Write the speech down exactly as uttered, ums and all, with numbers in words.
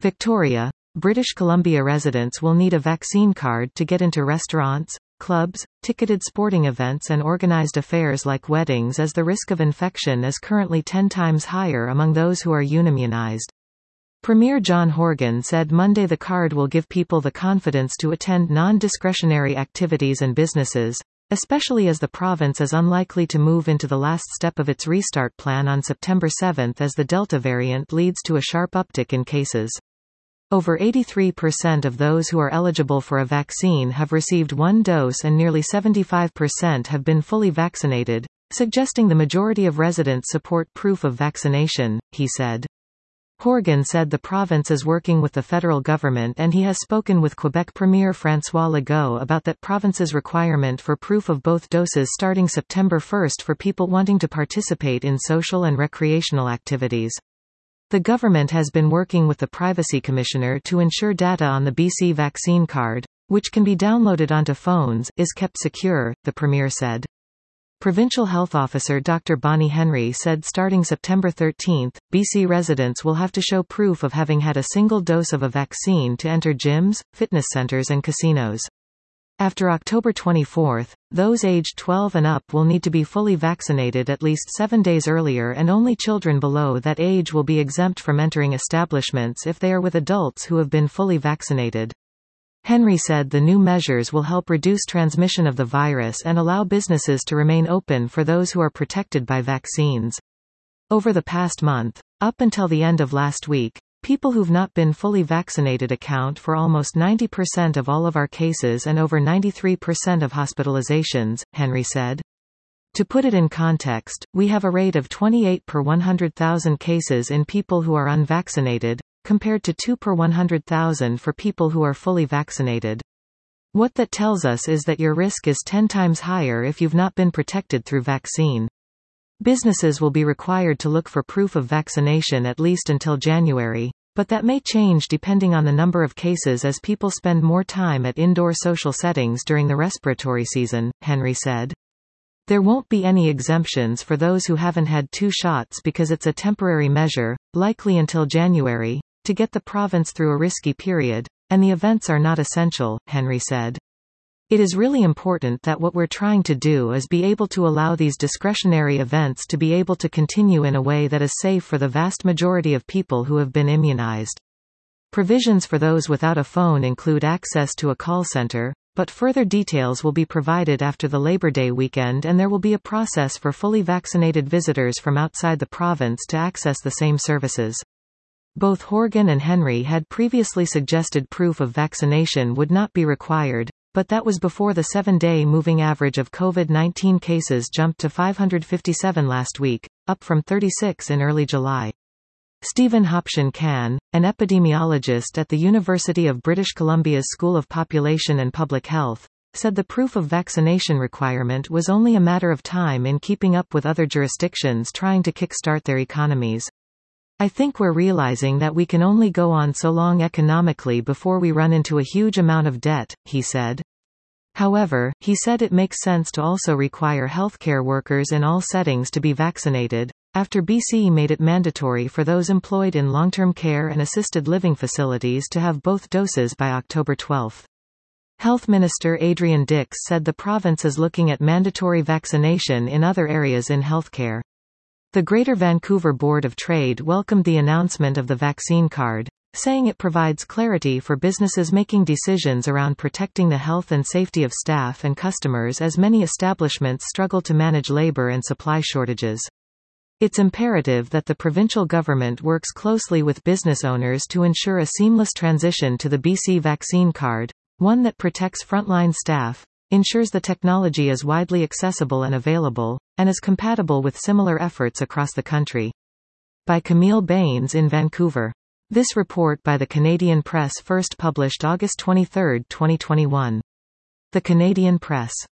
Victoria, British Columbia residents will need a vaccine card to get into restaurants, clubs, ticketed sporting events and organised affairs like weddings, as the risk of infection is currently ten times higher among those who are unimmunized. Premier John Horgan said Monday the card will give people the confidence to attend non-discretionary activities and businesses, especially as the province is unlikely to move into the last step of its restart plan on September seventh as the Delta variant leads to a sharp uptick in cases. Over eighty-three percent of those who are eligible for a vaccine have received one dose and nearly seventy-five percent have been fully vaccinated, suggesting the majority of residents support proof of vaccination, he said. Horgan said the province is working with the federal government and he has spoken with Quebec Premier François Legault about that province's requirement for proof of both doses starting September first for people wanting to participate in social and recreational activities. The government has been working with the Privacy Commissioner to ensure data on the B C vaccine card, which can be downloaded onto phones, is kept secure, the Premier said. Provincial Health Officer Doctor Bonnie Henry said starting September thirteenth, B C residents will have to show proof of having had a single dose of a vaccine to enter gyms, fitness centres and casinos. After October twenty-fourth, those aged twelve and up will need to be fully vaccinated at least seven days earlier, and only children below that age will be exempt from entering establishments if they are with adults who have been fully vaccinated. Henry said the new measures will help reduce transmission of the virus and allow businesses to remain open for those who are protected by vaccines. Over the past month, up until the end of last week, people who've not been fully vaccinated account for almost ninety percent of all of our cases and over ninety-three percent of hospitalizations, Henry said. To put it in context, we have a rate of twenty-eight per one hundred thousand cases in people who are unvaccinated, compared to two per one hundred thousand for people who are fully vaccinated. What that tells us is that your risk is ten times higher if you've not been protected through vaccine. Businesses will be required to look for proof of vaccination at least until January, but that may change depending on the number of cases as people spend more time at indoor social settings during the respiratory season, Henry said. There won't be any exemptions for those who haven't had two shots because it's a temporary measure, likely until January, to get the province through a risky period, and the events are not essential, Henry said. It is really important that what we're trying to do is be able to allow these discretionary events to be able to continue in a way that is safe for the vast majority of people who have been immunized. Provisions for those without a phone include access to a call center, but further details will be provided after the Labor Day weekend, and there will be a process for fully vaccinated visitors from outside the province to access the same services. Both Horgan and Henry had previously suggested proof of vaccination would not be required, but that was before the seven-day moving average of COVID nineteen cases jumped to five hundred fifty-seven last week, up from thirty-six in early July. Stephen Hopshin-Can, an epidemiologist at the University of British Columbia's School of Population and Public Health, said the proof of vaccination requirement was only a matter of time in keeping up with other jurisdictions trying to kickstart their economies. I think we're realizing that we can only go on so long economically before we run into a huge amount of debt, he said. However, he said it makes sense to also require healthcare workers in all settings to be vaccinated, after B C made it mandatory for those employed in long-term care and assisted living facilities to have both doses by October twelfth. Health Minister Adrian Dix said the province is looking at mandatory vaccination in other areas in healthcare. The Greater Vancouver Board of Trade welcomed the announcement of the vaccine card, saying it provides clarity for businesses making decisions around protecting the health and safety of staff and customers as many establishments struggle to manage labor and supply shortages. It's imperative that the provincial government works closely with business owners to ensure a seamless transition to the B C vaccine card, one that protects frontline staff, ensures the technology is widely accessible and available, and is compatible with similar efforts across the country. By Camille Baines in Vancouver. This report by the Canadian Press first published August twenty-third, twenty twenty-one. The Canadian Press.